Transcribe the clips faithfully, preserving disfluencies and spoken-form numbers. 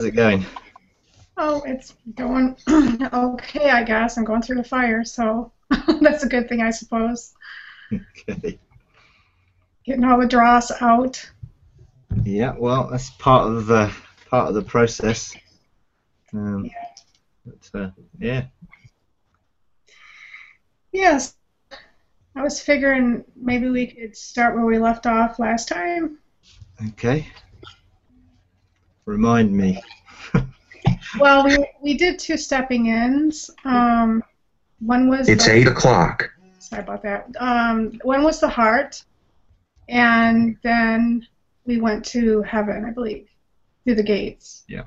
it going? Oh, it's going okay, I guess. I'm going through the fire, so that's a good thing, I suppose. Okay. Getting all the dross out. Yeah, well, that's part of the part of the process. Um, Yeah. but, uh, yeah. Yes, I was figuring maybe we could start where we left off last time. Okay. Remind me. Well, we we did two stepping ins. Um, one was It's the, eight o'clock. sorry about that. Um, one was the heart, and then we went to heaven, I believe, through the gates. Yeah.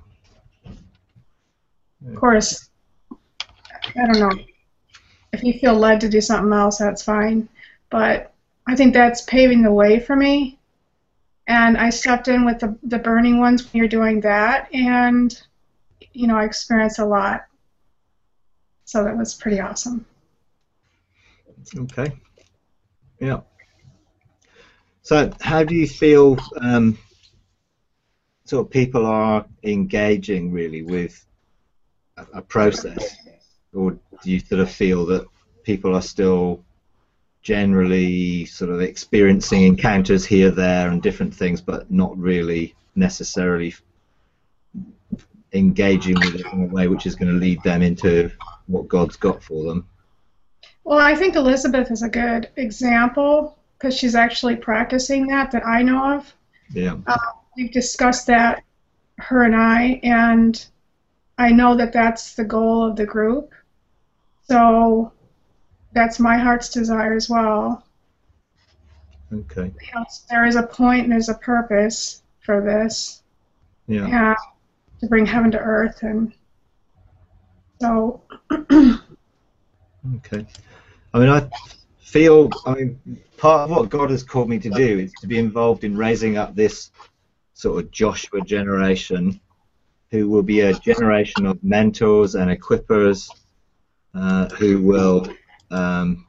Of course, I don't know. If you feel led to do something else, that's fine. But I think that's paving the way for me. And I stepped in with the, the burning ones when you're doing that, and, you know, I experienced a lot. So that was pretty awesome. Okay. Yeah. So, how do you feel um, sort of people are engaging really with a, a process, or do you sort of feel that people are still generally sort of experiencing encounters here, there, and different things, but not really necessarily engaging with it in a way which is going to lead them into what God's got for them? Well, I think Elizabeth is a good example because she's actually practicing that that I know of. Yeah. Uh, we've discussed that, her and I, and I know that that's the goal of the group. So that's my heart's desire as well. Okay. You know, there is a point and there's a purpose for this. Yeah. Yeah, to bring heaven to earth, and so. Okay. I mean, I feel, I mean, part of what God has called me to do is to be involved in raising up this sort of Joshua generation, who will be a generation of mentors and equippers, uh, who will um,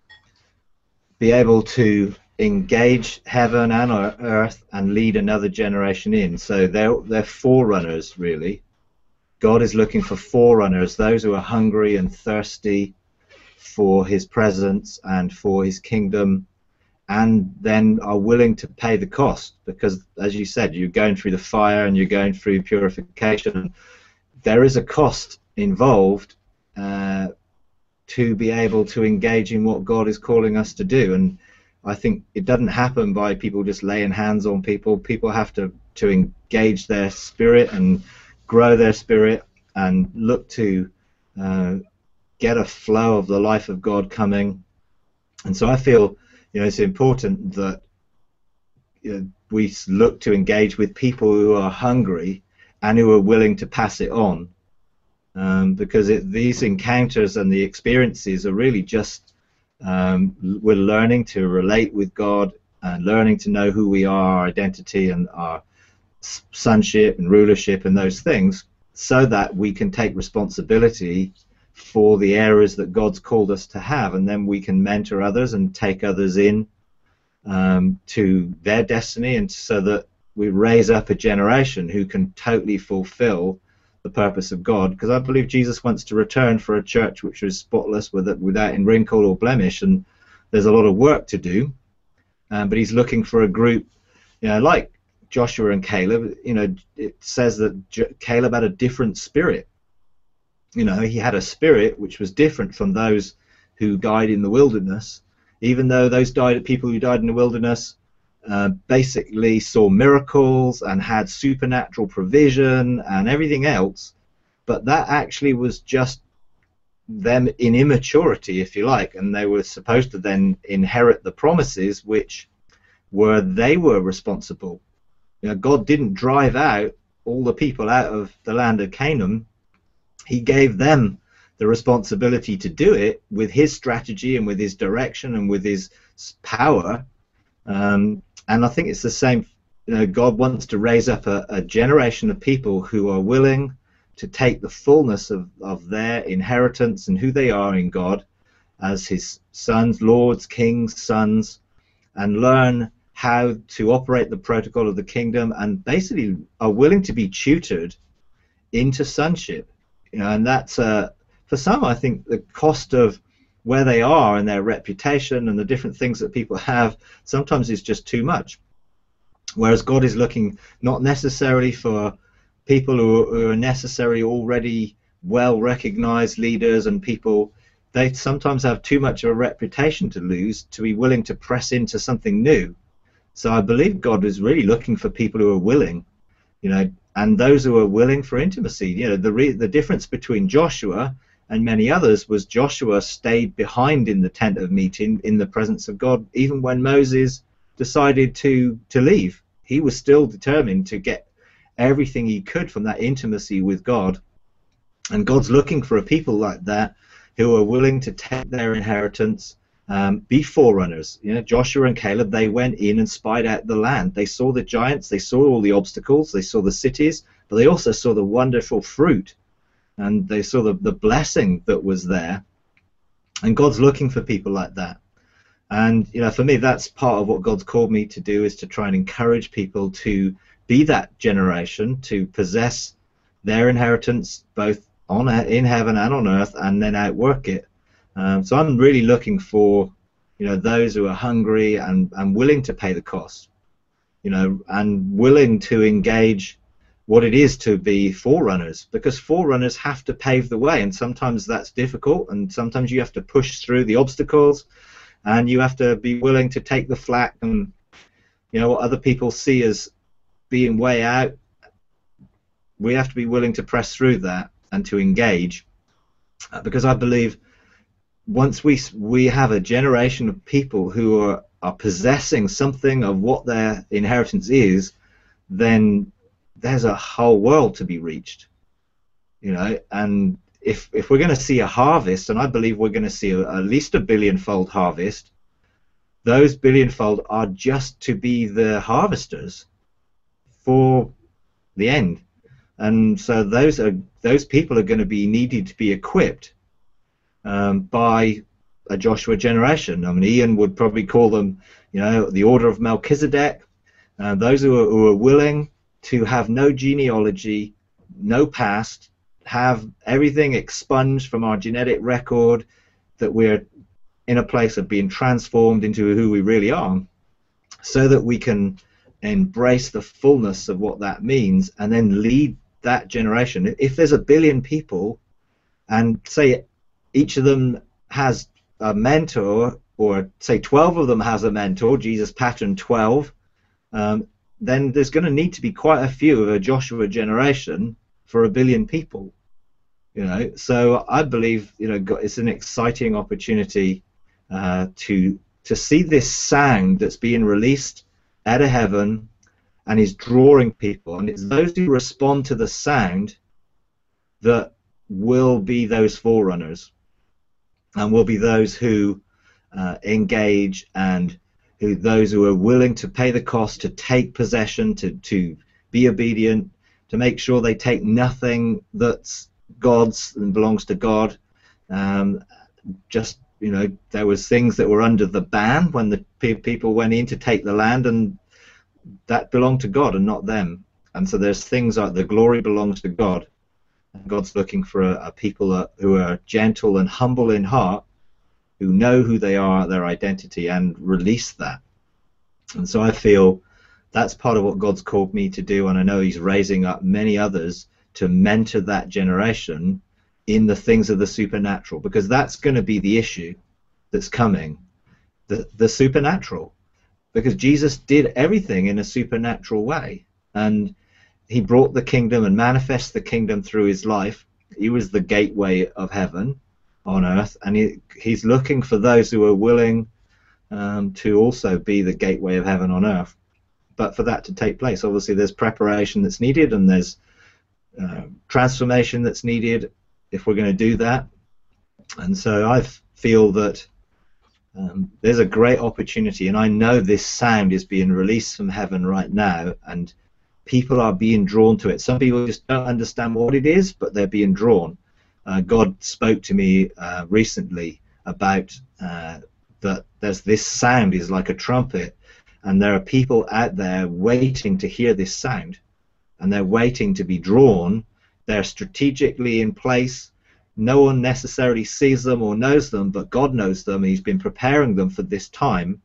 be able to engage heaven and earth and lead another generation in. So they're, they're forerunners, really. God is looking for forerunners, those who are hungry and thirsty for his presence and for his kingdom, and then are willing to pay the cost, because, as you said, you're going through the fire and you're going through purification. There is a cost involved uh, to be able to engage in what God is calling us to do. And I think it doesn't happen by people just laying hands on people. People have to, to engage their spirit and grow their spirit and look to uh, get a flow of the life of God coming. And so I feel, you know, it's important that, you know, we look to engage with people who are hungry and who are willing to pass it on, um, because it, these encounters and the experiences are really just um, we're learning to relate with God and learning to know who we are, our identity and our sonship and rulership and those things, so that we can take responsibility for the areas that God's called us to have, and then we can mentor others and take others in um, to their destiny, and so that we raise up a generation who can totally fulfill the purpose of God. Because I believe Jesus wants to return for a church which is spotless, without in wrinkle or blemish, and there's a lot of work to do, um, but he's looking for a group, you know, like Joshua and Caleb. You know, it says that J Caleb had a different spirit. You know, he had a spirit which was different from those who died in the wilderness, even though those died, people who died in the wilderness uh, basically saw miracles and had supernatural provision and everything else, but that actually was just them in immaturity, if you like, and they were supposed to then inherit the promises which were they were responsible. You know, God didn't drive out all the people out of the land of Canaan. He gave them the responsibility to do it with his strategy and with his direction and with his power. Um, and I think it's the same. You know, God wants to raise up a, a generation of people who are willing to take the fullness of, of their inheritance and who they are in God as his sons, lords, kings, sons, and learn how to operate the protocol of the kingdom, and basically are willing to be tutored into sonship. You know, and that's uh, for some, I think the cost of where they are and their reputation and the different things that people have sometimes is just too much. Whereas God is looking not necessarily for people who, who are necessarily already well recognized leaders and people. They sometimes have too much of a reputation to lose to be willing to press into something new. So I believe God is really looking for people who are willing, you know, and those who are willing for intimacy. You know, the re the difference between Joshua and many others was Joshua stayed behind in the tent of meeting in the presence of God, even when Moses decided to to leave. He was still determined to get everything he could from that intimacy with God. And God's looking for a people like that who are willing to take their inheritance, um, be forerunners. You know, Joshua and Caleb, they went in and spied out the land. They saw the giants, they saw all the obstacles, they saw the cities, but they also saw the wonderful fruit, and they saw the, the blessing that was there. And God's looking for people like that. And, you know, for me, that's part of what God's called me to do, is to try and encourage people to be that generation, to possess their inheritance both on in heaven and on earth, and then outwork it. Um, so I'm really looking for, you know, those who are hungry and, and willing to pay the cost, you know, and willing to engage what it is to be forerunners, because forerunners have to pave the way, and sometimes that's difficult, and sometimes you have to push through the obstacles, and you have to be willing to take the flak and, you know, what other people see as being way out. We have to be willing to press through that and to engage, uh, because I believe once we we have a generation of people who are, are possessing something of what their inheritance is, then there's a whole world to be reached, you know. And if if we're going to see a harvest, and I believe we're going to see a, at least a billion-fold harvest, those billion-fold are just to be the harvesters for the end. And so those are those people are going to be needed to be equipped um, by a Joshua generation. I mean, Ian would probably call them, you know, the order of Melchizedek. Uh, those who are, who are willing to have no genealogy, no past, have everything expunged from our genetic record, that we're in a place of being transformed into who we really are, so that we can embrace the fullness of what that means and then lead that generation. If there's a billion people, and say each of them has a mentor, or say twelve of them has a mentor, Jesus patterned twelve, um, then there's going to need to be quite a few of a Joshua generation for a billion people, you know. So I believe, you know, it's an exciting opportunity uh, to to see this sound that's being released out of heaven and is drawing people, and it's those who respond to the sound that will be those forerunners, and will be those who uh, engage, and who those who are willing to pay the cost, to take possession, to to be obedient, to make sure they take nothing that's God's and belongs to God. Um, just, you know, there was things that were under the ban when the pe people went in to take the land, and that belonged to God and not them. And so there's things like the glory belongs to God. And God's looking for a, a people uh, who are gentle and humble in heart, who know who they are, their identity, and release that. And so I feel that's part of what God's called me to do, and I know He's raising up many others to mentor that generation in the things of the supernatural, because that's going to be the issue that's coming, the, the supernatural. Because Jesus did everything in a supernatural way, and He brought the kingdom and manifested the kingdom through His life. He was the gateway of heaven on earth, and he, He's looking for those who are willing um, to also be the gateway of heaven on earth. But for that to take place, obviously there's preparation that's needed, and there's uh, transformation that's needed if we're going to do that. And so I feel that Um, there's a great opportunity, and I know this sound is being released from heaven right now, and people are being drawn to it. Some people just don't understand what it is, but they're being drawn. Uh, God spoke to me uh, recently about uh, that there's this sound is like a trumpet, and there are people out there waiting to hear this sound, and they're waiting to be drawn they're strategically in place. No one necessarily sees them or knows them, but God knows them. He's been preparing them for this time.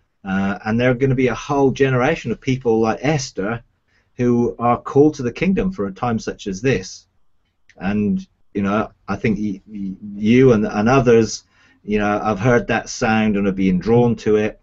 Uh, and there are going to be a whole generation of people like Esther who are called to the kingdom for a time such as this. And, you know, I think y you and, and others, you know, I've heard that sound and are being drawn to it.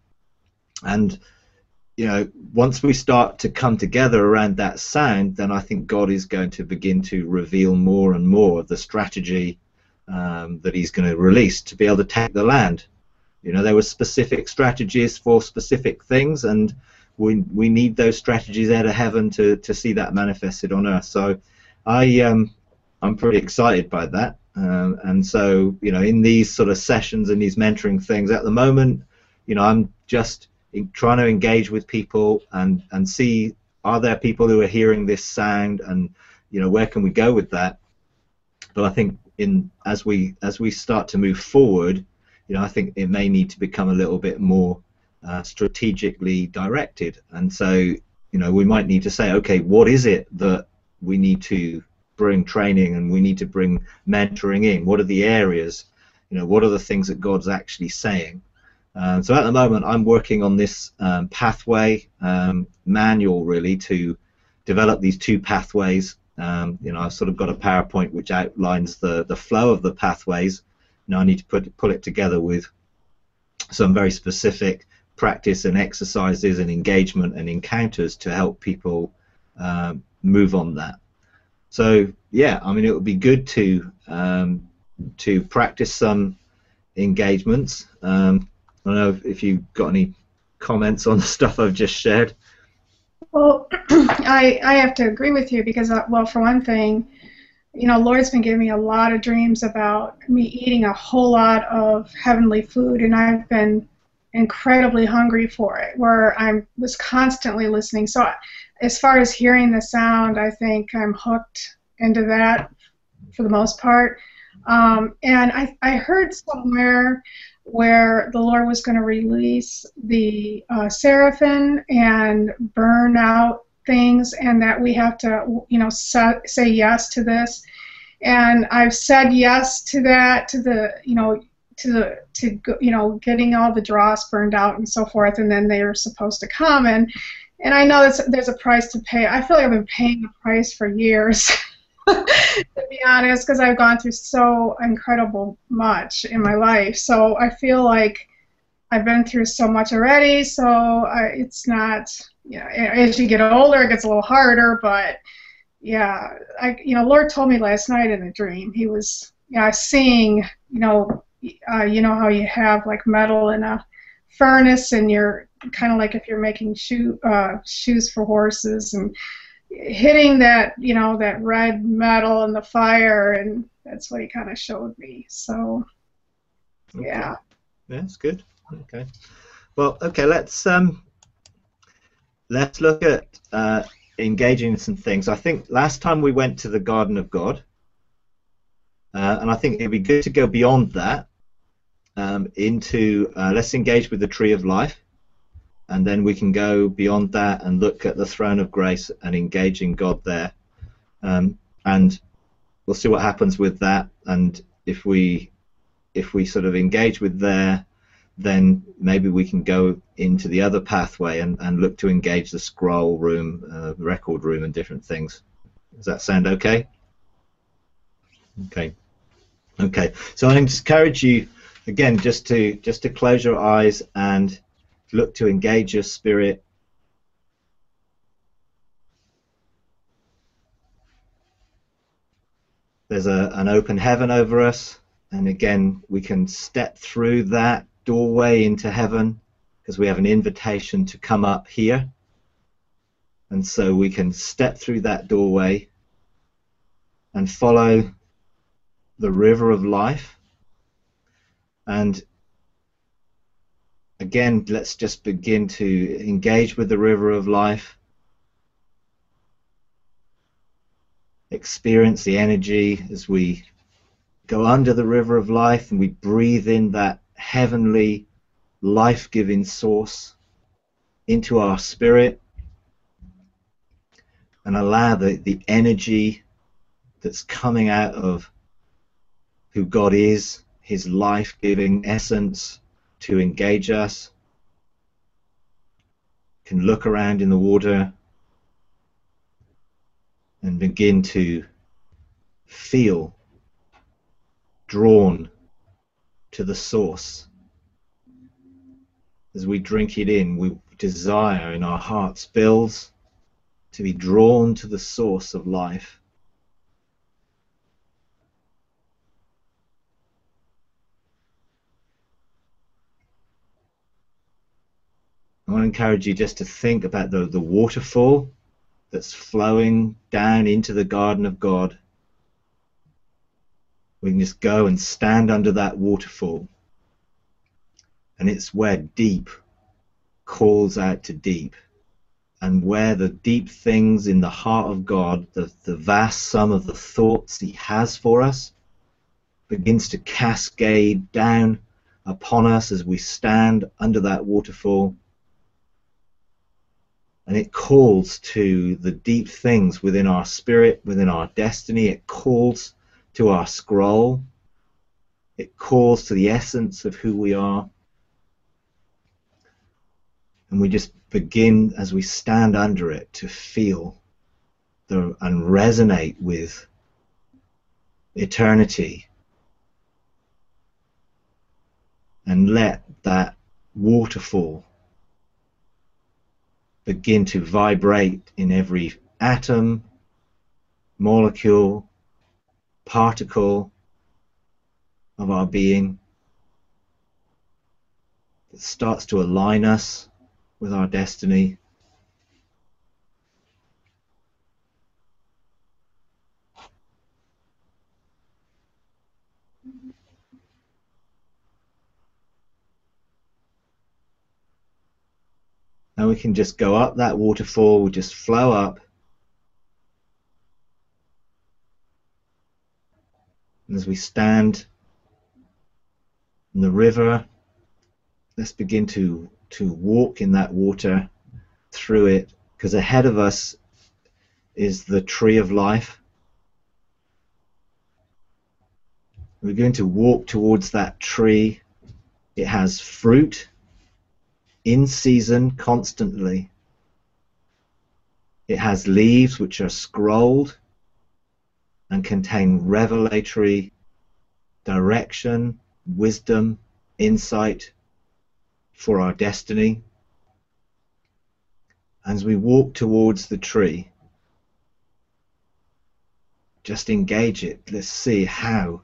And, you know, once we start to come together around that sound, then I think God is going to begin to reveal more and more of the strategy um, that he's going to release to be able to take the land. You know, there were specific strategies for specific things, and we we need those strategies out of heaven to to see that manifested on earth. So I um I'm pretty excited by that. Um, and so, you know, in these sort of sessions and these mentoring things at the moment, you know, I'm just trying to engage with people and and see, are there people who are hearing this sound, and, you know, where can we go with that. But I think in as we as we start to move forward, you know, I think it may need to become a little bit more uh, strategically directed. And so, you know, we might need to say, okay, what is it that we need to bring training and we need to bring mentoring in? What are the areas? You know, what are the things that God's actually saying? Uh, so at the moment, I'm working on this um, pathway um, manual, really, to develop these two pathways. Um, you know, I've sort of got a PowerPoint which outlines the the flow of the pathways. Now I need to put pull it together with some very specific practice and exercises and engagement and encounters to help people uh, move on that. So yeah, I mean, it would be good to um, to practice some engagements. Um, I don't know if you've got any comments on the stuff I've just shared. Well, I I have to agree with you because, uh, well, for one thing, you know, Lord's been giving me a lot of dreams about me eating a whole lot of heavenly food, and I've been incredibly hungry for it, where I was constantly listening. So as far as hearing the sound, I think I'm hooked into that for the most part. Um, and I, I heard somewhere where the Lord was going to release the uh, seraphim and burn out things, and that we have to, you know, sa say yes to this. And I've said yes to that, to the, you know, to the, to, you know, getting all the dross burned out and so forth, and then they are supposed to come. And, and I know that's, there's a price to pay. I feel like I've been paying the price for years, to be honest, because I've gone through so incredible much in my life. So I feel like I've been through so much already, so I, it's not, you know, as you get older, it gets a little harder, but yeah, I, you know, Lord told me last night in a dream, he was, yeah, seeing, you know, uh, you know how you have like metal in a furnace, and you're kind of like if you're making shoe, uh, shoes for horses, and hitting that, you know, that red metal in the fire, and that's what he kind of showed me. So, okay. Yeah. Yeah, that's good. Okay. Well, okay, let's um, let's look at uh, engaging in some things. I think last time we went to the Garden of God, uh, and I think it'd be good to go beyond that um, into uh, let's engage with the Tree of Life. And then we can go beyond that and look at the throne of grace and engaging God there. Um, and we'll see what happens with that. And if we if we sort of engage with there, then maybe we can go into the other pathway and, and look to engage the scroll room, uh, record room, and different things. Does that sound okay? Okay. Okay. So I encourage you again just to just to close your eyes and look to engage your spirit. There's a, an open heaven over us, and again we can step through that doorway into heaven because we have an invitation to come up here, and so we can step through that doorway and follow the river of life. And again, let's just begin to engage with the river of life, experience the energy as we go under the river of life and we breathe in that heavenly life-giving source into our spirit, and allow the, the energy that's coming out of who God is, his life-giving essence to engage us. Can look around in the water and begin to feel drawn to the source. As we drink it in, we desire in our hearts builds to be drawn to the source of life. I want to encourage you just to think about the, the waterfall that's flowing down into the garden of God. We can just go and stand under that waterfall, and it's where deep calls out to deep, and where the deep things in the heart of God, the, the vast sum of the thoughts he has for us, begins to cascade down upon us as we stand under that waterfall. And it calls to the deep things within our spirit, within our destiny. It calls to our scroll. It calls to the essence of who we are. And we just begin, as we stand under it, to feel the, and resonate with eternity. And let that waterfall begin to vibrate in every atom, molecule, particle of our being. It starts to align us with our destiny. Now we can just go up that waterfall, we just flow up. And as we stand in the river, let's begin to, to walk in that water, through it, because ahead of us is the tree of life. We're going to walk towards that tree. It has fruit in season constantly. It has leaves which are scrolled and contain revelatory direction, wisdom, insight for our destiny. As we walk towards the tree, just engage it. Let's see how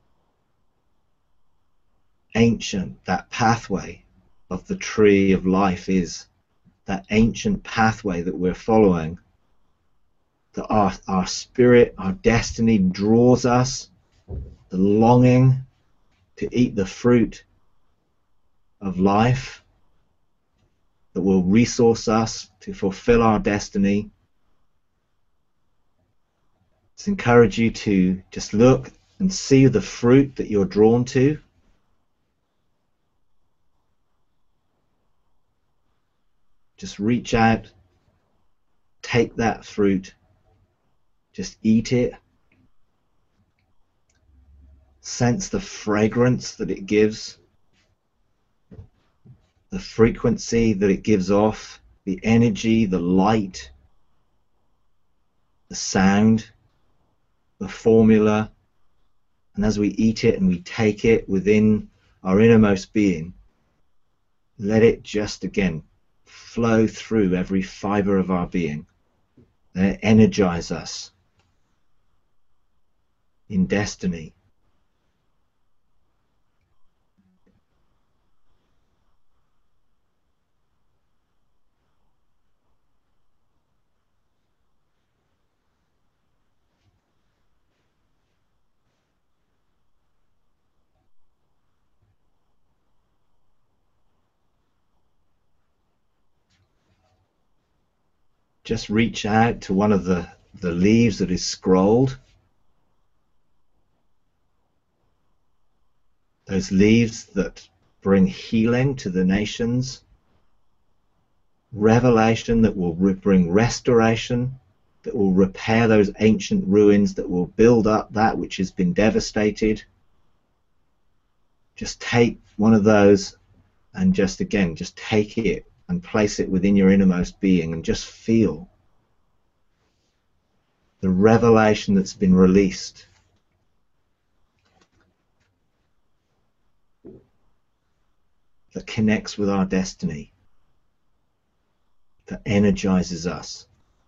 ancient that pathway of the tree of life is, that ancient pathway that we're following, that our, our spirit, our destiny draws us, the longing to eat the fruit of life that will resource us to fulfill our destiny. Let's encourage you to just look and see the fruit that you're drawn to. Just reach out, take that fruit, just eat it. Sense the fragrance that it gives, the frequency that it gives off, the energy, the light, the sound, the formula. And as we eat it and we take it within our innermost being, let it just again flow through every fiber of our being. Let it energize us in destiny. Just reach out to one of the, the leaves that is scrolled. Those leaves that bring healing to the nations, revelation that will bring restoration that will repair those ancient ruins, that will build up that which has been devastated. Just take one of those and just again, just take it and place it within your innermost being and just feel the revelation that's been released. That connects with our destiny, that energizes us.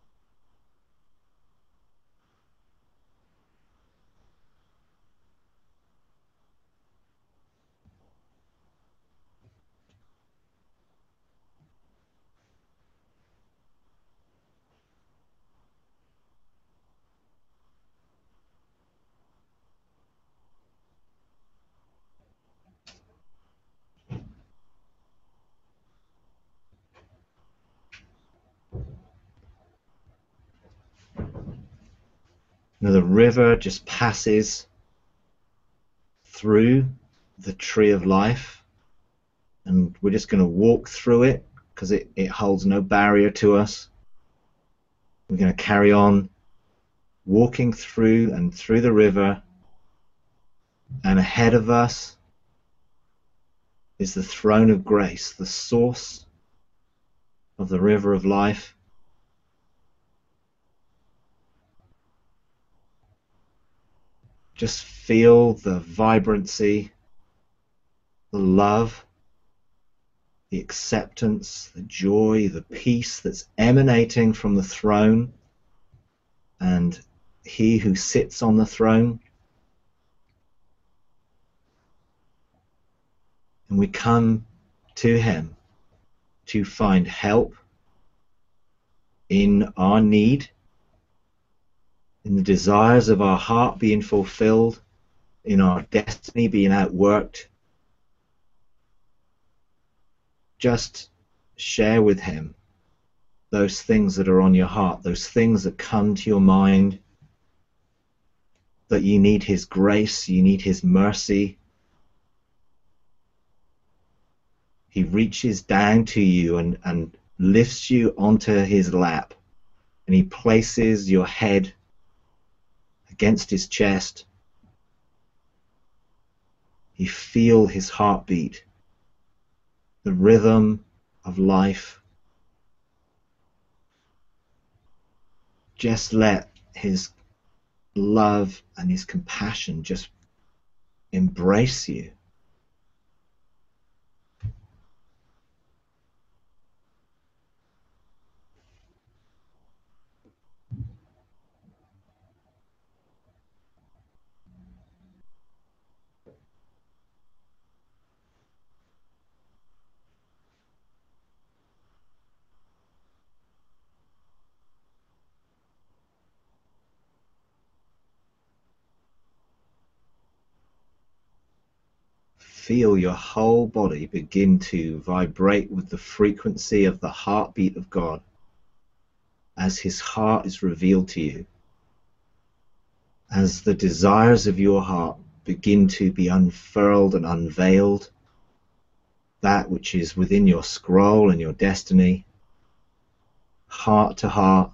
Now the river just passes through the tree of life, and we're just going to walk through it because it, it holds no barrier to us. We're going to carry on walking through and through the river, and ahead of us is the throne of grace, the source of the river of life. Just feel the vibrancy, the love, the acceptance, the joy, the peace that's emanating from the throne and he who sits on the throne. And we come to him to find help in our need, in the desires of our heart being fulfilled, in our destiny being outworked. Just share with him those things that are on your heart, those things that come to your mind, that you need his grace, you need his mercy. He reaches down to you and, and lifts you onto his lap, and he places your head against his chest. You feel his heartbeat, the rhythm of life. Just let his love and his compassion just embrace you. Feel your whole body begin to vibrate with the frequency of the heartbeat of God as his heart is revealed to you. As the desires of your heart begin to be unfurled and unveiled, that which is within your scroll and your destiny, heart to heart,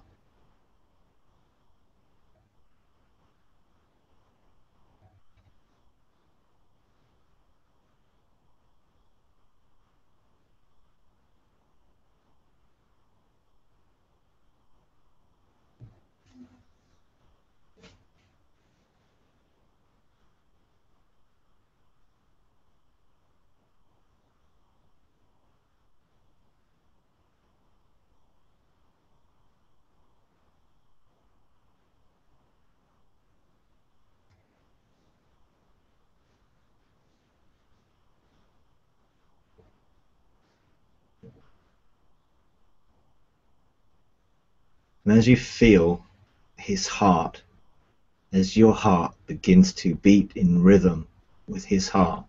and as you feel his heart, as your heart begins to beat in rhythm with his heart,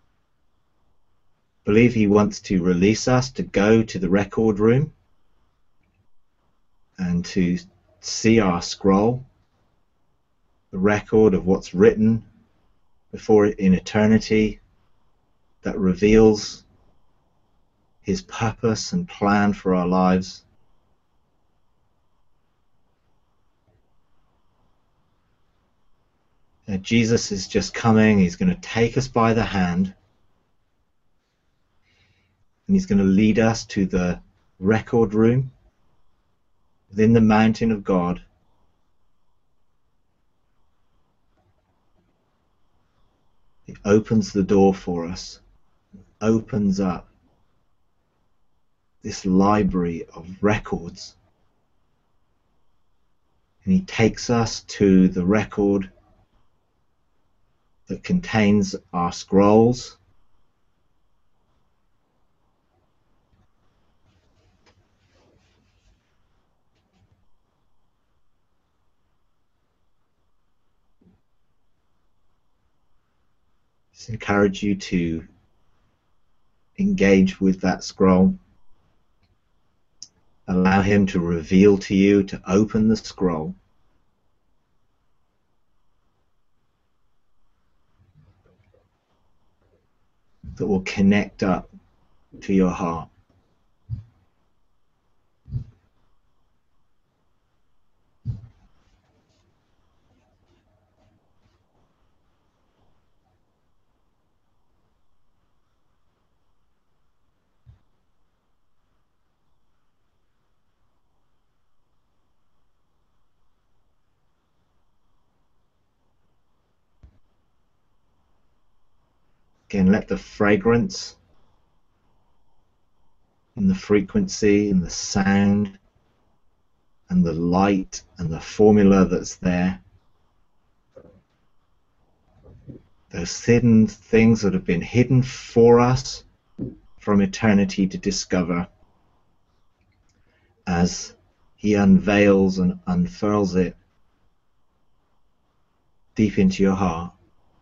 believe he wants to release us to go to the record room and to see our scroll, the record of what's written before it in eternity that reveals his purpose and plan for our lives. Now, Jesus is just coming. He's going to take us by the hand, and he's going to lead us to the record room within the mountain of God. He opens the door for us, opens up this library of records, and he takes us to the record that contains our scrolls, just encourage you to engage with that scroll. Allow him to reveal to you, to open the scroll. That will connect up to your heart. Again, let the fragrance and the frequency and the sound and the light and the formula that's there, those hidden things that have been hidden for us from eternity to discover, as he unveils and unfurls it deep into your heart.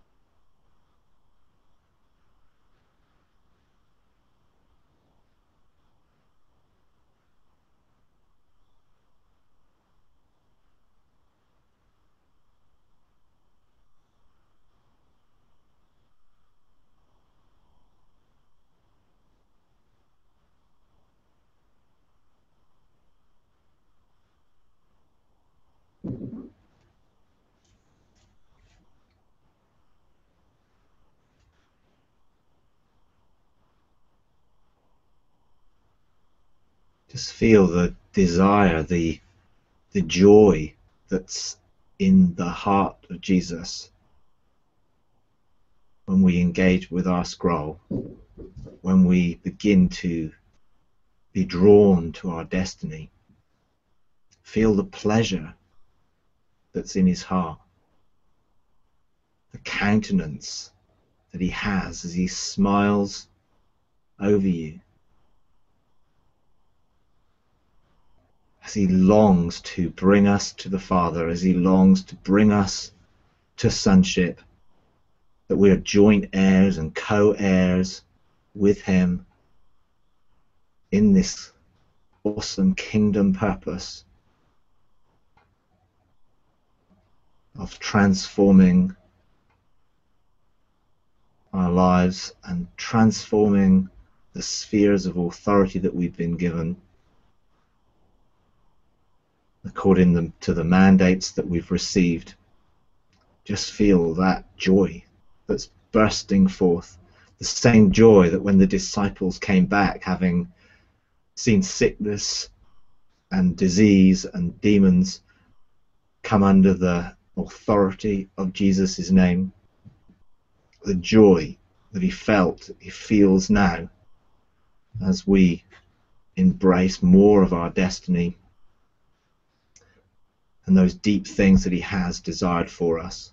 Just feel the desire, the the joy that's in the heart of Jesus when we engage with our scroll, when we begin to be drawn to our destiny. Feel the pleasure that's in his heart, the countenance that he has as he smiles over you, as he longs to bring us to the Father, as he longs to bring us to sonship, that we are joint heirs and co-heirs with him in this awesome kingdom purpose of transforming our lives and transforming the spheres of authority that we've been given according to the mandates that we've received. Just feel that joy that's bursting forth, the same joy that when the disciples came back having seen sickness and disease and demons come under the authority of Jesus' name, the joy that he felt, he feels now as we embrace more of our destiny and those deep things that he has desired for us.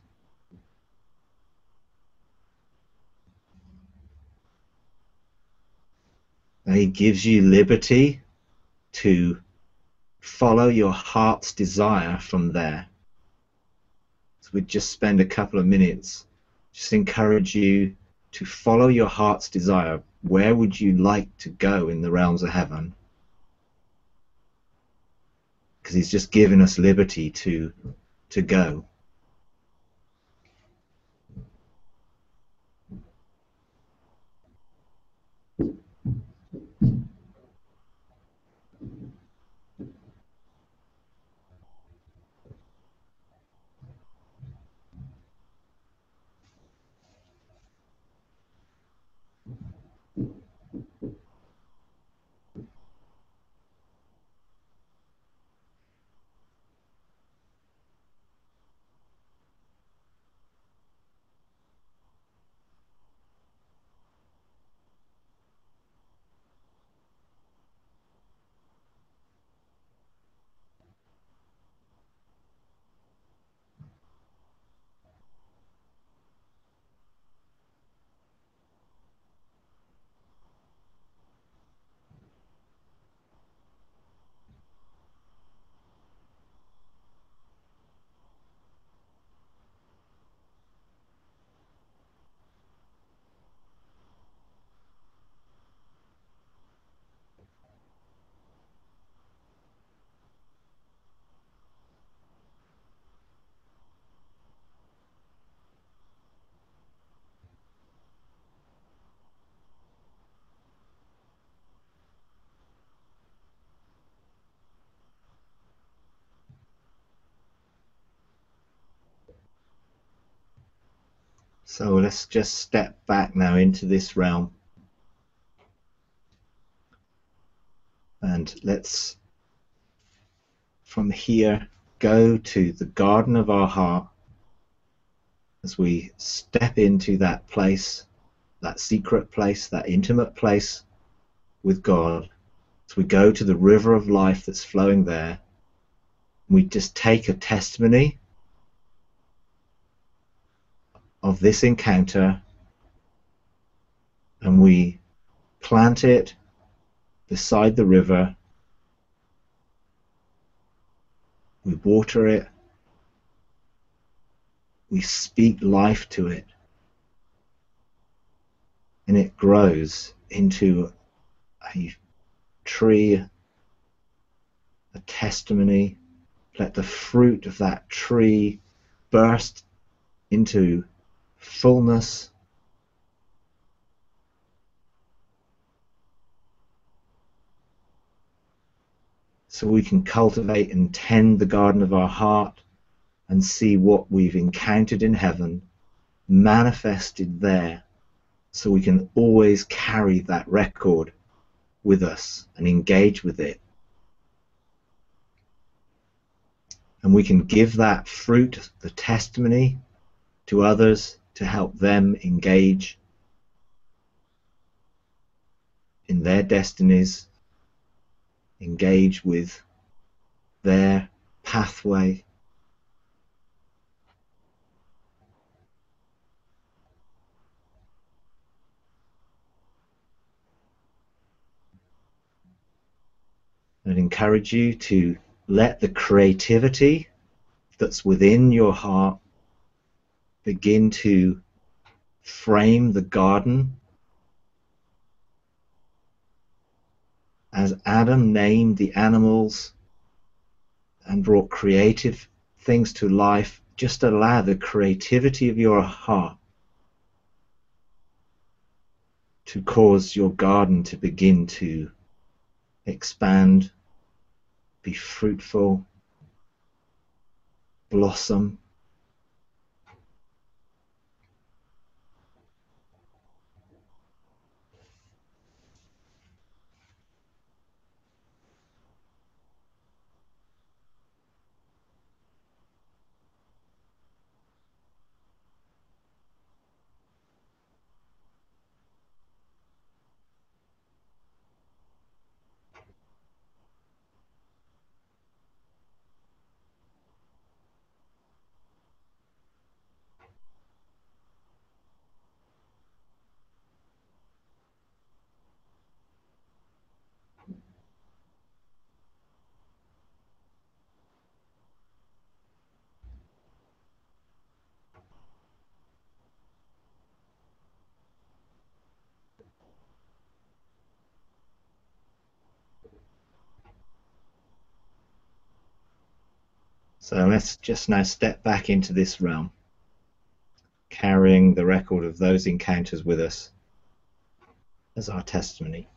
And he gives you liberty to follow your heart's desire from there. So we just spend a couple of minutes, just encourage you to follow your heart's desire. Where would you like to go in the realms of heaven? Because he's just given us liberty to to go. So let's just step back now into this realm. And let's, from here, go to the garden of our heart as we step into that place, that secret place, that intimate place with God. As we go to the river of life that's flowing there, we just take a testimony of this encounter and we plant it beside the river. We water it. We speak life to it. And it grows into a tree, a testimony. Let the fruit of that tree burst into fullness. So we can cultivate and tend the garden of our heart and see what we've encountered in heaven manifested there, so we can always carry that record with us and engage with it. And we can give that fruit, the testimony, to others to help them engage in their destinies, engage with their pathway. I'd encourage you to let the creativity that's within your heart begin to frame the garden. As Adam named the animals and brought creative things to life, just allow the creativity of your heart to cause your garden to begin to expand, be fruitful, blossom. So let's just now step back into this realm, carrying the record of those encounters with us as our testimony.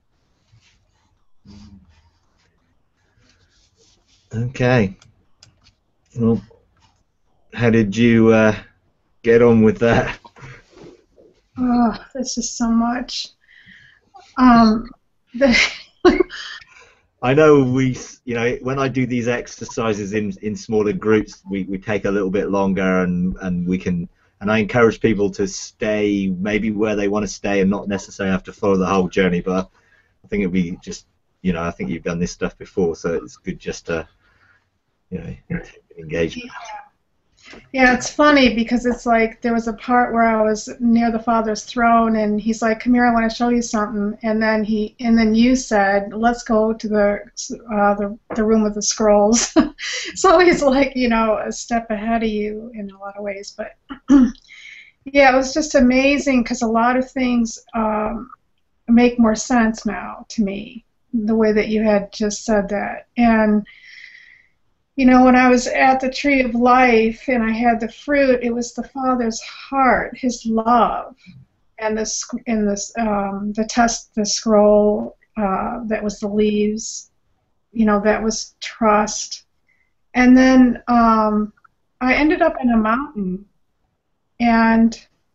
Okay. Well, how did you uh, get on with that? Oh, this is so much. Um, the I know we, you know, when I do these exercises in in smaller groups, we, we take a little bit longer, and and we can, and I encourage people to stay maybe where they want to stay and not necessarily have to follow the whole journey. But I think it'd be just, you know, I think you've done this stuff before, so it's good just to, you know, engage. Yeah. Yeah, it's funny because it's like there was a part where I was near the Father's throne, and he's like, "Come here, I want to show you something." And then he, and then you said, "Let's go to the uh, the the room with the scrolls." So he's like, you know, a step ahead of you in a lot of ways. But yeah, it was just amazing because a lot of things um, make more sense now to me, the way that you had just said that. And you know, when I was at the tree of life and I had the fruit, it was the Father's heart, His love, and this, in this, um, the test, the scroll, uh, that was the leaves. You know, that was trust. And then um, I ended up in a mountain, and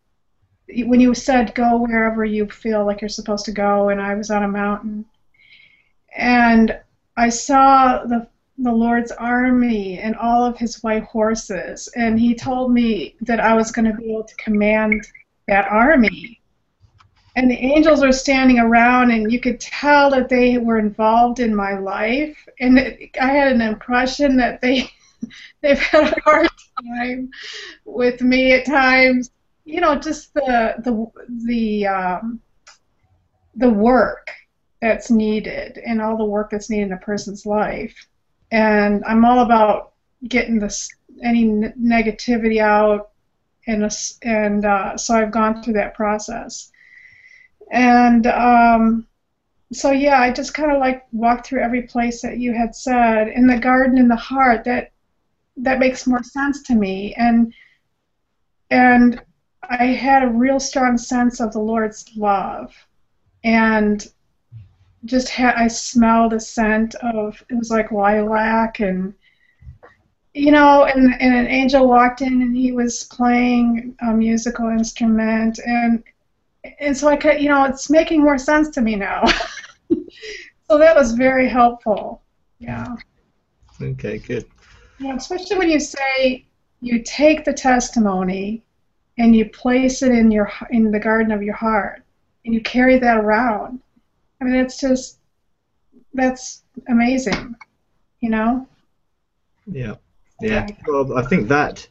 when you said go wherever you feel like you're supposed to go, and I was on a mountain, and I saw the the Lord's army and all of his white horses, and he told me that I was going to be able to command that army. And the angels were standing around, and you could tell that they were involved in my life, and it, I had an impression that they they've had a hard time with me at times. You know, just the the the um, the work that's needed, and all the work that's needed in a person's life. And I'm all about getting this any negativity out, and and uh, so I've gone through that process. And um, so yeah, I just kind of like walked through every place that you had said. In the garden in the heart, that that makes more sense to me. And and I had a real strong sense of the Lord's love, and just had I smelled a scent of, it was like lilac, and you know, and and an angel walked in, and he was playing a musical instrument, and and so I could, you know, it's making more sense to me now. So that was very helpful. Yeah. Okay, good. Yeah, especially when you say you take the testimony and you place it in your in the garden of your heart, and you carry that around. I mean, it's just, that's amazing, you know? Yeah, yeah. Well, I think that,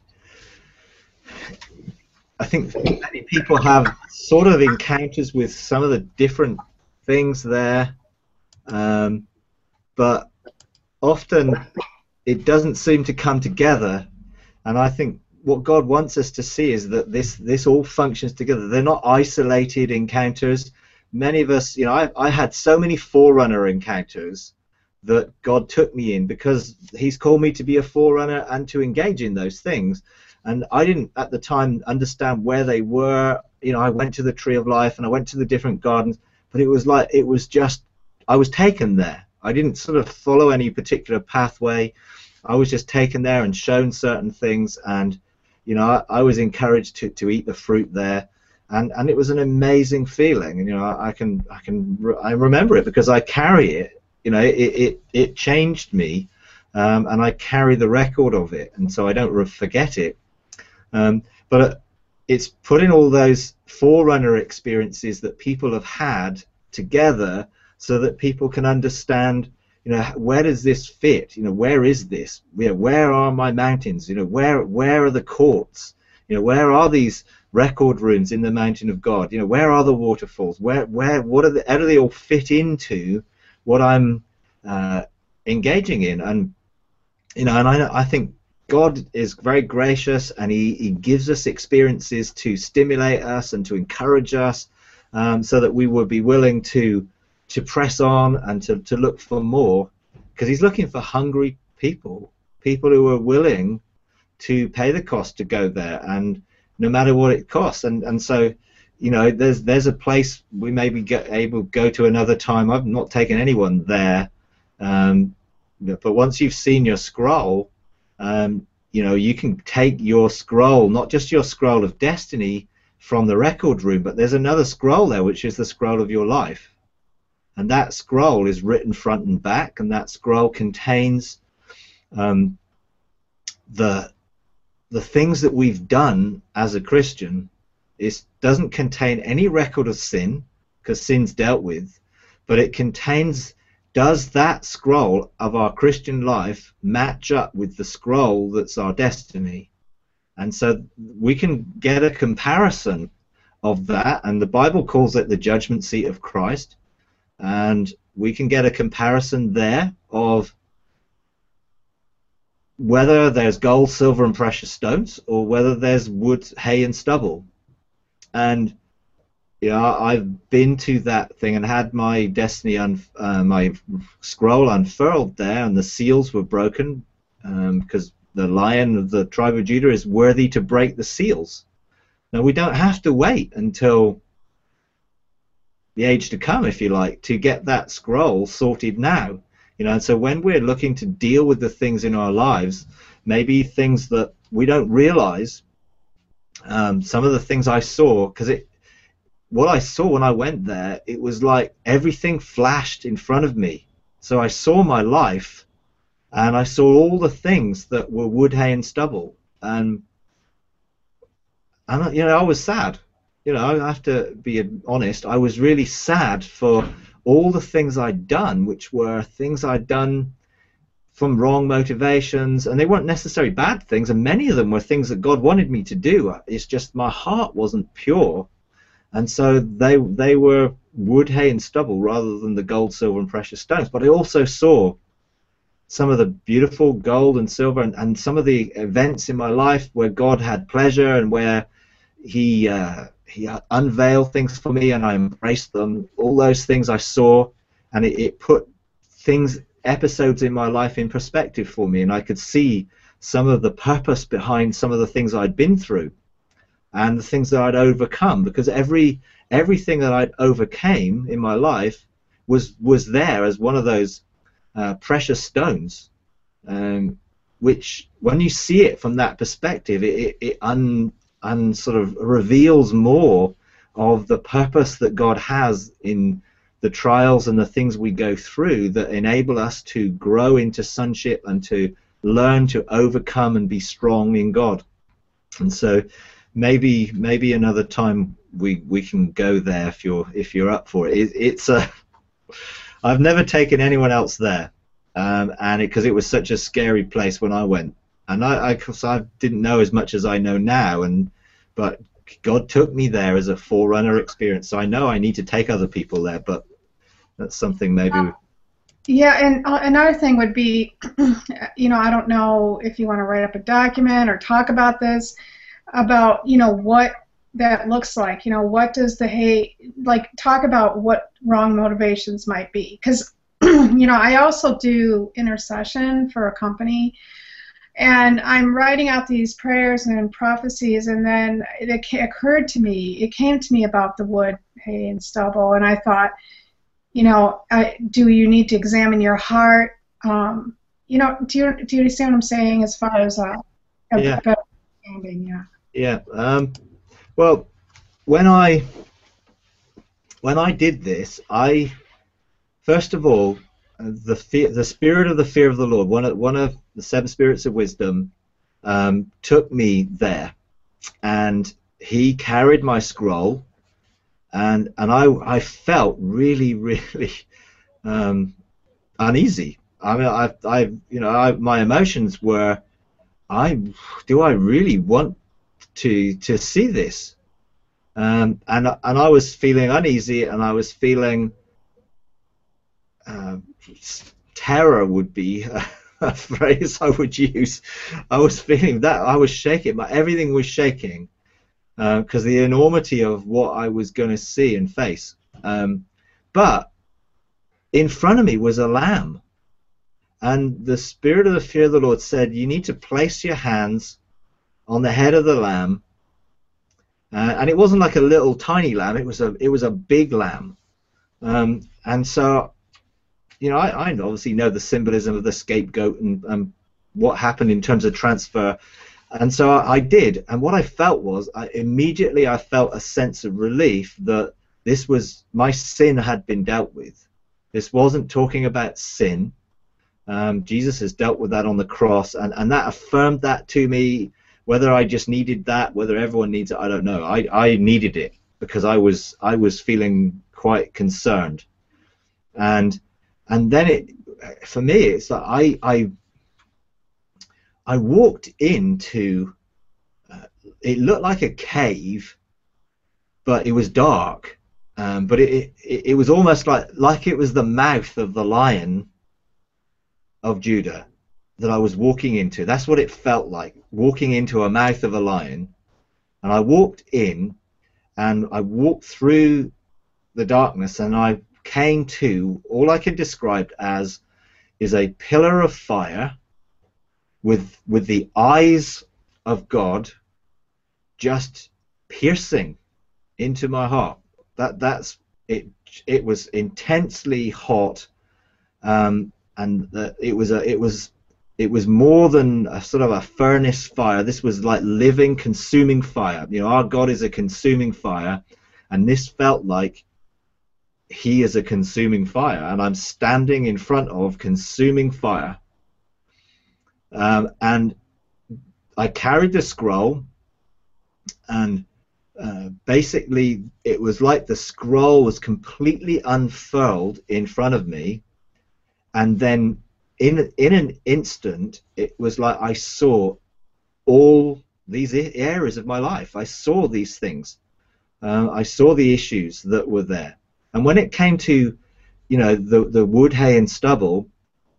I think many people have sort of encounters with some of the different things there, um, but often it doesn't seem to come together. And I think what God wants us to see is that this this all functions together. They're not isolated encounters. Many of us, you know, I, I had so many forerunner encounters that God took me in because he's called me to be a forerunner and to engage in those things. And I didn't at the time understand where they were. You know, I went to the Tree of Life and I went to the different gardens, but it was like, it was just, I was taken there. I didn't sort of follow any particular pathway. I was just taken there and shown certain things, and you know, I, I was encouraged to, to eat the fruit there. And, and it was an amazing feeling, and you know, I, I can I can I remember it because I carry it. You know, it it, it changed me, um, and I carry the record of it, and so I don't forget it. Um, but it's putting all those forerunner experiences that people have had together, so that people can understand. You know, where does this fit? You know, where is this? You know, where are my mountains? You know, where where are the courts? You know, where are these record rooms in the mountain of God? You know, where are the waterfalls? Where, where, what are the, how do they all fit into what I'm uh, engaging in? And you know, and I, I think God is very gracious, and he, he gives us experiences to stimulate us and to encourage us, um, so that we would be willing to to press on and to, to look for more, because he's looking for hungry people, people who are willing to pay the cost to go there, and no matter what it costs. And and so, you know, there's there's a place we maybe get able to go to another time. I've not taken anyone there, um, but once you've seen your scroll, um, you know, you can take your scroll, not just your scroll of destiny from the record room, but there's another scroll there, which is the scroll of your life. And that scroll is written front and back, and that scroll contains um, the the things that we've done as a Christian. It doesn't contain any record of sin, because sin's dealt with, but it contains, does that scroll of our Christian life match up with the scroll that's our destiny? And so we can get a comparison of that, and the Bible calls it the judgment seat of Christ. And we can get a comparison there of whether there's gold, silver, and precious stones, or whether there's wood, hay, and stubble. And you know, I've been to that thing and had my destiny, un uh, my scroll unfurled there, and the seals were broken, because um, the Lion of the tribe of Judah is worthy to break the seals. Now, we don't have to wait until the age to come, if you like, to get that scroll sorted now. You know, and so when we're looking to deal with the things in our lives, maybe things that we don't realize Um, some of the things I saw, because it, what I saw when I went there, it was like everything flashed in front of me. So I saw my life, and I saw all the things that were wood, hay, and stubble, and and you know, I was sad. You know, I have to be honest. I was really sad for all the things I'd done, which were things I'd done from wrong motivations, and they weren't necessarily bad things, and many of them were things that God wanted me to do. It's just my heart wasn't pure, and so they they were wood, hay, and stubble rather than the gold, silver, and precious stones. But I also saw some of the beautiful gold and silver, and, and some of the events in my life where God had pleasure and where He uh, He unveiled things for me, and I embraced them. All those things I saw, and it, it put things. episodes in my life in perspective for me, and I could see some of the purpose behind some of the things I'd been through and the things that I'd overcome, because every everything that I'd overcame in my life was was there as one of those uh, precious stones, um, which when you see it from that perspective, it, it, it un, un sort of reveals more of the purpose that God has in the trials and the things we go through that enable us to grow into sonship and to learn to overcome and be strong in God. And so maybe maybe another time we we can go there if you're if you're up for it. it it's a I've never taken anyone else there, um, and because it, it was such a scary place when I went, and I, I, cause I didn't know as much as I know now, and but God took me there as a forerunner experience, so I know I need to take other people there, but that's something maybe. Uh, yeah, and uh, another thing would be, you know, I don't know if you want to write up a document or talk about this, about, you know, what that looks like. You know, what does the hate, like, talk about what wrong motivations might be. Because, you know, I also do intercession for a company, and I'm writing out these prayers and prophecies, and then it occurred to me, it came to me about the wood, hay, and stubble, and I thought, you know, I, do you need to examine your heart? Um, you know, do you do you understand what I'm saying as far as uh, a yeah. better understanding? Yeah. Yeah. Um, well, when I when I did this, I first of all, the fear, the spirit of the fear of the Lord, one of one of the seven spirits of wisdom, um, took me there, and he carried my scroll, and and I I felt really really um, uneasy. I mean, I I you know I, my emotions were, I do I really want to to see this, um, and and I was feeling uneasy, and I was feeling. Uh, terror would be a, a phrase I would use. I was feeling that I was shaking, but everything was shaking because uh, the enormity of what I was going to see and face. Um, but in front of me was a lamb, and the spirit of the fear of the Lord said, "You need to place your hands on the head of the lamb." Uh, and it wasn't like a little tiny lamb; it was a it was a big lamb, um, and so. You know, I, I obviously know the symbolism of the scapegoat and um, what happened in terms of transfer, and so I, I did. And what I felt was, I, immediately I felt a sense of relief that this was, my sin had been dealt with. This wasn't talking about sin. Um, Jesus has dealt with that on the cross, and, and that affirmed that to me. Whether I just needed that, whether everyone needs it, I don't know. I, I needed it because I was I was feeling quite concerned, and. And then it, for me, it's like I I I walked into. Uh, it looked like a cave, but it was dark. Um, but it, it it was almost like like it was the mouth of the lion of Judah that I was walking into. That's what it felt like, walking into a mouth of a lion. And I walked in, and I walked through the darkness, and I. Came to all I can describe as is a pillar of fire with with the eyes of God just piercing into my heart. That that's it. It was intensely hot, um, and the, it was a it was it was more than a sort of a furnace fire. This was like living, consuming fire. You know, our God is a consuming fire, and this felt like he is a consuming fire, and I'm standing in front of consuming fire. Um, and I carried the scroll, and uh, basically it was like the scroll was completely unfurled in front of me, and then in in an instant it was like I saw all these areas of my life. I saw these things. Uh, I saw the issues that were there. And when it came to, you know, the the wood, hay, and stubble,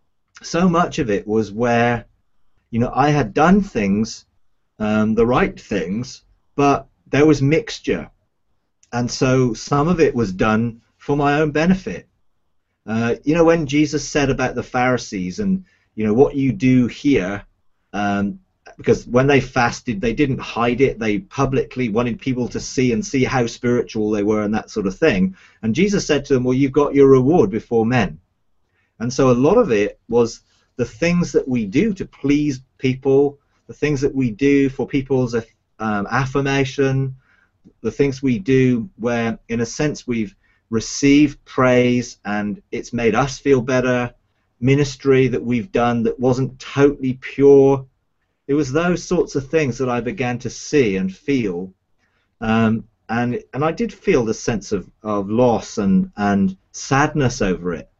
so much of it was where, you know, I had done things, um, the right things, but there was mixture, and so some of it was done for my own benefit. Uh, you know, when Jesus said about the Pharisees and, you know, what you do here, um, because when they fasted, they didn't hide it. They publicly wanted people to see and see how spiritual they were and that sort of thing. And Jesus said to them, well, you've got your reward before men. And so a lot of it was the things that we do to please people, the things that we do for people's um, affirmation, the things we do where, in a sense, we've received praise and it's made us feel better, ministry that we've done that wasn't totally pure. It was those sorts of things that I began to see and feel, um, and and I did feel the sense of, of loss and, and sadness over it.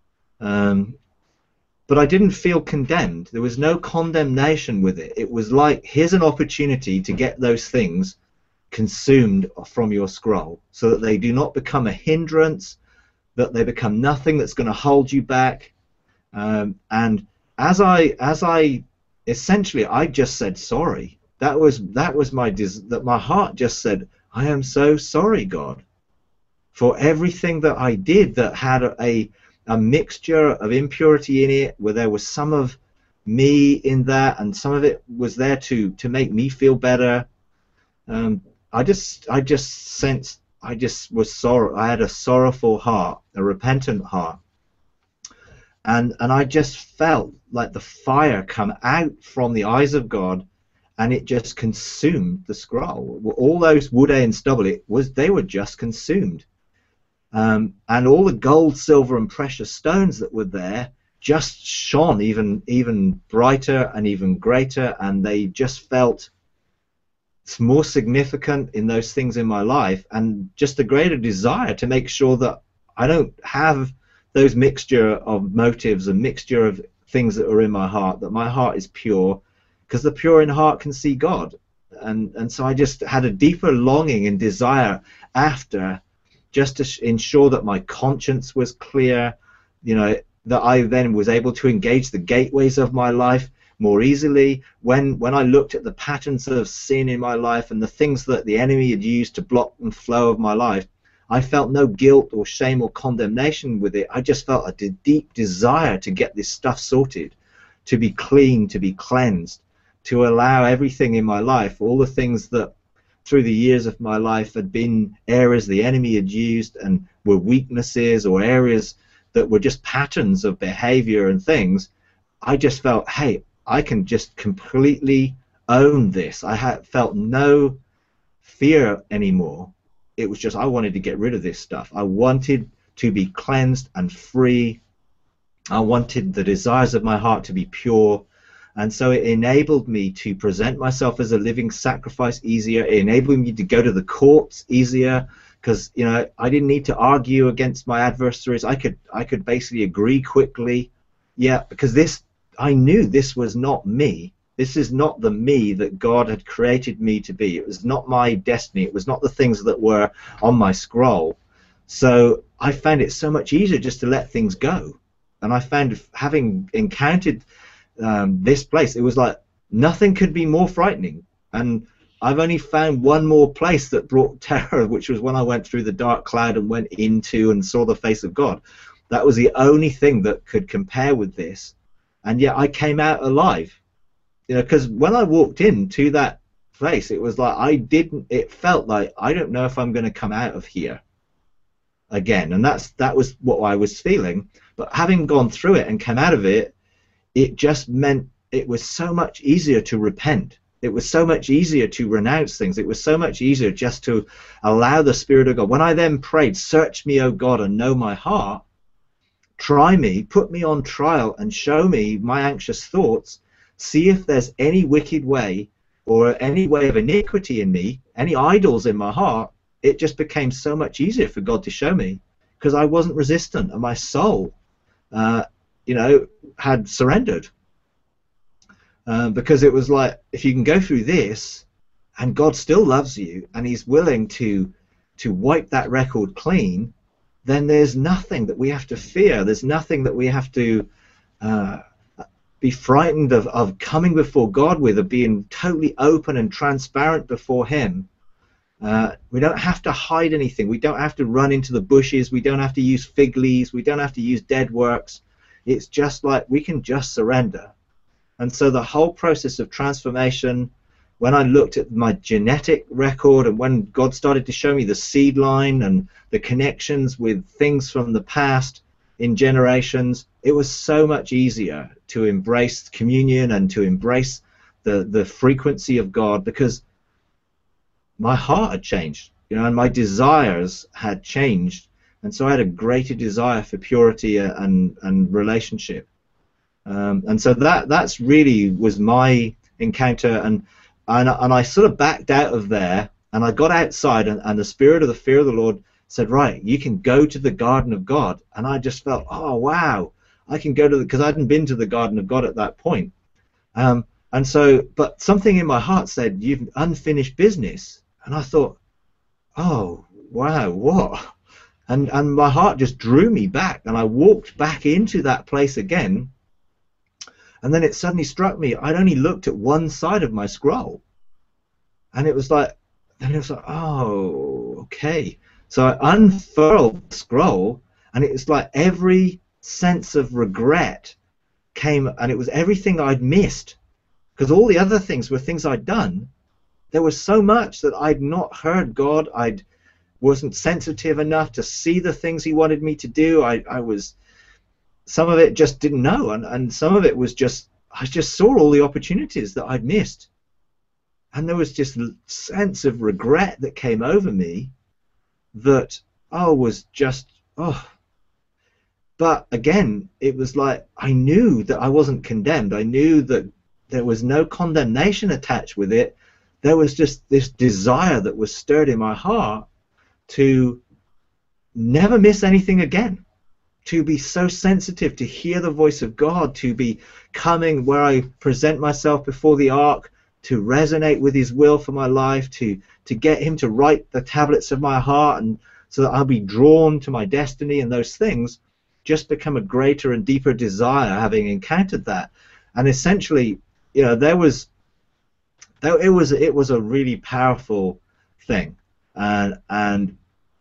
Um, but I didn't feel condemned. There was no condemnation with it. It was like, here's an opportunity to get those things consumed from your scroll so that they do not become a hindrance, that they become nothing that's going to hold you back. Um, and as I as I essentially I just said sorry. That was that was my that my heart just said, I am so sorry, God, for everything that I did that had a a mixture of impurity in it, where there was some of me in that, and some of it was there to to make me feel better. Um, I just I just sensed I just was sorrow. I had a sorrowful heart, a repentant heart. And, and I just felt like the fire come out from the eyes of God, and it just consumed the scroll. All those wood, hay, and stubble, it was, they were just consumed. Um, and all the gold, silver, and precious stones that were there just shone even, even brighter and even greater, and they just felt more significant in those things in my life, and just a greater desire to make sure that I don't have those mixture of motives and mixture of things that are in my heart, that my heart is pure, because the pure in heart can see God. And and so I just had a deeper longing and desire after, just to ensure that my conscience was clear, you know, that I then was able to engage the gateways of my life more easily. When when I looked at the patterns of sin in my life and the things that the enemy had used to block the flow of my life, I felt no guilt or shame or condemnation with it. I just felt a deep desire to get this stuff sorted, to be clean, to be cleansed, to allow everything in my life, all the things that through the years of my life had been areas the enemy had used and were weaknesses, or areas that were just patterns of behavior and things. I just felt, hey, I can just completely own this. I had felt no fear anymore. It was just, I wanted to get rid of this stuff. I wanted to be cleansed and free. I wanted the desires of my heart to be pure. And so it enabled me to present myself as a living sacrifice easier. It enabled me to go to the courts easier, because, you know, I didn't need to argue against my adversaries. I could, I could basically agree quickly. Yeah, because this, I knew this was not me. This is not the me that God had created me to be. It was not my destiny. It was not the things that were on my scroll. So I found it so much easier just to let things go. And I found, having encountered um, this place, it was like nothing could be more frightening. And I've only found one more place that brought terror, which was when I went through the dark cloud and went into and saw the face of God. That was the only thing that could compare with this. And yet I came out alive. You know, because when I walked into that place, it was like I didn't, it felt like I don't know if I'm going to come out of here again. And that's that was what I was feeling. But having gone through it and come out of it, it just meant it was so much easier to repent. It was so much easier to renounce things. It was so much easier just to allow the Spirit of God. When I then prayed, search me, O God, and know my heart, try me, put me on trial, and show me my anxious thoughts, see if there's any wicked way or any way of iniquity in me, any idols in my heart, it just became so much easier for God to show me because I wasn't resistant and my soul, uh, you know, had surrendered. Um, because it was like, if you can go through this and God still loves you and he's willing to to wipe that record clean, then there's nothing that we have to fear. There's nothing that we have to uh, be frightened of, of coming before God with, of being totally open and transparent before him. Uh, we don't have to hide anything. We don't have to run into the bushes. We don't have to use fig leaves. We don't have to use dead works. It's just like we can just surrender. And so the whole process of transformation, when I looked at my genetic record and when God started to show me the seed line and the connections with things from the past in generations, it was so much easier to embrace communion and to embrace the, the frequency of God because my heart had changed, you know, and my desires had changed. And so I had a greater desire for purity and, and relationship. Um, and so that that's really was my encounter, and, and and I sort of backed out of there, and I got outside, and, and the Spirit of the fear of the Lord said, right, you can go to the garden of God. And I just felt, oh wow, I can go to the, because I hadn't been to the garden of God at that point. Um, and so, but something in my heart said, you've unfinished business, and I thought, oh wow, what? And and my heart just drew me back, and I walked back into that place again. And then it suddenly struck me, I'd only looked at one side of my scroll. And it was like, then it was like, oh, okay. So I unfurled the scroll, and it was like every sense of regret came, and it was everything I'd missed. Because all the other things were things I'd done. There was so much that I'd not heard God. I wasn't sensitive enough to see the things he wanted me to do. I, I was... Some of it just didn't know, and, and some of it was just, I just saw all the opportunities that I'd missed. And there was just a sense of regret that came over me that, oh, was just, oh. But again, it was like, I knew that I wasn't condemned. I knew that there was no condemnation attached with it. There was just this desire that was stirred in my heart to never miss anything again. To be so sensitive, to hear the voice of God, to be coming where I present myself before the ark, to resonate with his will for my life, to, to get him to write the tablets of my heart, and so that I'll be drawn to my destiny, and those things just become a greater and deeper desire having encountered that. And essentially, you know, there was, there, it was, it was a really powerful thing. And, and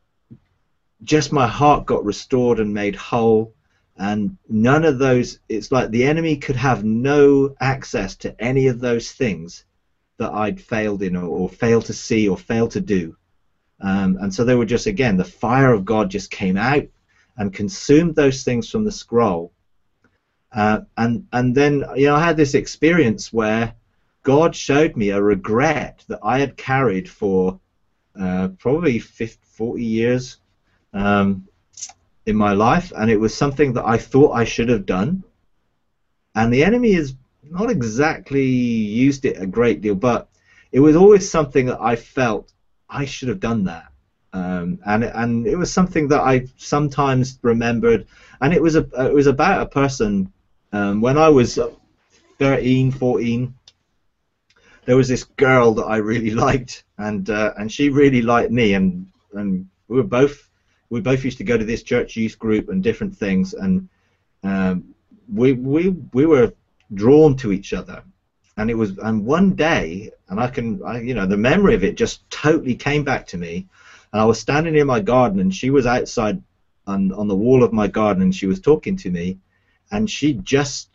just my heart got restored and made whole, and none of those, it's like the enemy could have no access to any of those things that I'd failed in, or, or failed to see, or failed to do. Um, and so they were just, again, the fire of God just came out and consumed those things from the scroll. Uh, and, and then, you know, I had this experience where God showed me a regret that I had carried for uh, probably fifty, forty years. Um, in my life, and it was something that I thought I should have done, and the enemy has not exactly used it a great deal, but it was always something that I felt I should have done that, um, and and it was something that I sometimes remembered, and it was a it was about a person. Um, when I was thirteen, fourteen, there was this girl that I really liked, and uh, and she really liked me, and and we were both. We both used to go to this church youth group and different things, and um, we we we were drawn to each other. And it was, and one day, and I can, I, you know, the memory of it just totally came back to me. And I was standing in my garden, and she was outside on on the wall of my garden, and she was talking to me, and she just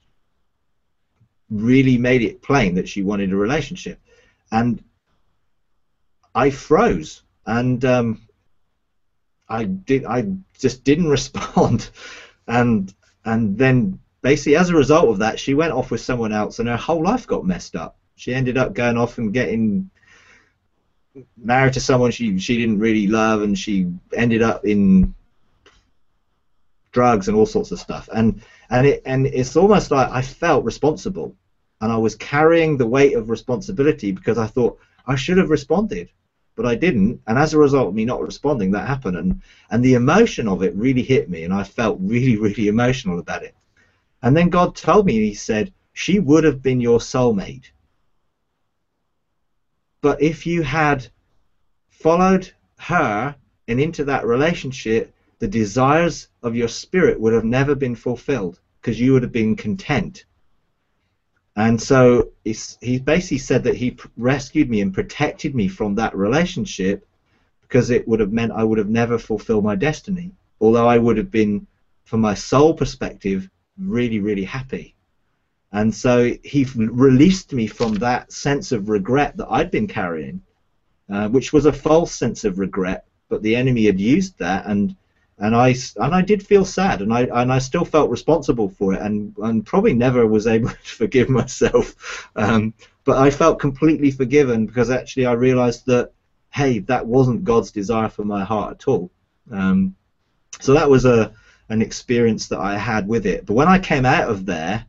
really made it plain that she wanted a relationship, and I froze, and. Um, I did. I just didn't respond, and and then basically, as a result of that, she went off with someone else, and her whole life got messed up. She ended up going off and getting married to someone she she didn't really love, and she ended up in drugs and all sorts of stuff. And and it and it's almost like I felt responsible, and I was carrying the weight of responsibility because I thought I should have responded, but I didn't. And as a result of me not responding, that happened. And and the emotion of it really hit me, and I felt really really emotional about it. And then God told me, He said, she would have been your soulmate. But if you had followed her and into that relationship, the desires of your spirit would have never been fulfilled because you would have been content. And so it's, he basically said that he rescued me and protected me from that relationship because it would have meant I would have never fulfilled my destiny, although I would have been, from my soul perspective, really, really happy. And so he released me from that sense of regret that I'd been carrying, uh, which was a false sense of regret, but the enemy had used that, and and I and I did feel sad, and I and I still felt responsible for it, and and probably never was able to forgive myself, um, but I felt completely forgiven because actually I realized that, hey, that wasn't God's desire for my heart at all. Um, so that was a an experience that I had with it. But when I came out of there,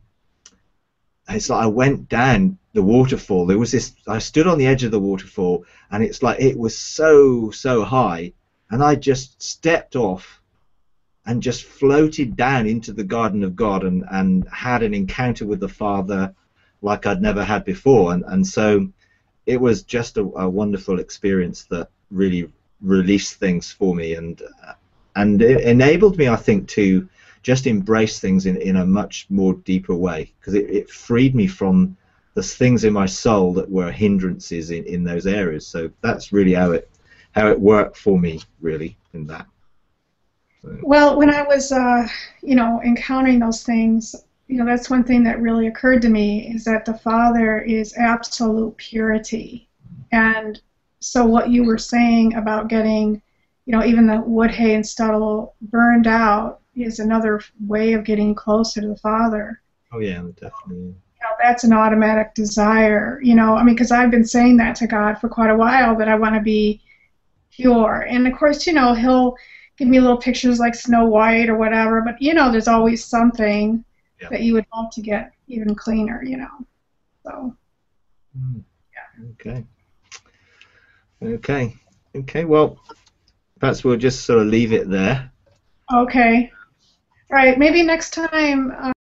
it's like I went down the waterfall. There was this, I stood on the edge of the waterfall, and it's like it was so, so high, and I just stepped off and just floated down into the garden of God, and, and had an encounter with the Father like I'd never had before. And, and so it was just a, a wonderful experience that really released things for me, and uh, and it enabled me, I think, to just embrace things in, in a much more deeper way, because it, it freed me from the things in my soul that were hindrances in, in those areas. So that's really how it how it worked for me, really, in that. So. Well, when I was, uh, you know, encountering those things, you know, that's one thing that really occurred to me, is that the Father is absolute purity. And so what you were saying about getting, you know, even the wood, hay, and stubble burned out is another way of getting closer to the Father. Oh, yeah, definitely. You know, that's an automatic desire, you know, I mean, because I've been saying that to God for quite a while, that I want to be pure. And, of course, you know, He'll give me little pictures like Snow White or whatever, but, you know, there's always something yeah. that you would love to get even cleaner, you know. So, mm. yeah. Okay. Okay. Okay, well, perhaps we'll just sort of leave it there. Okay. All right, maybe next time... Uh,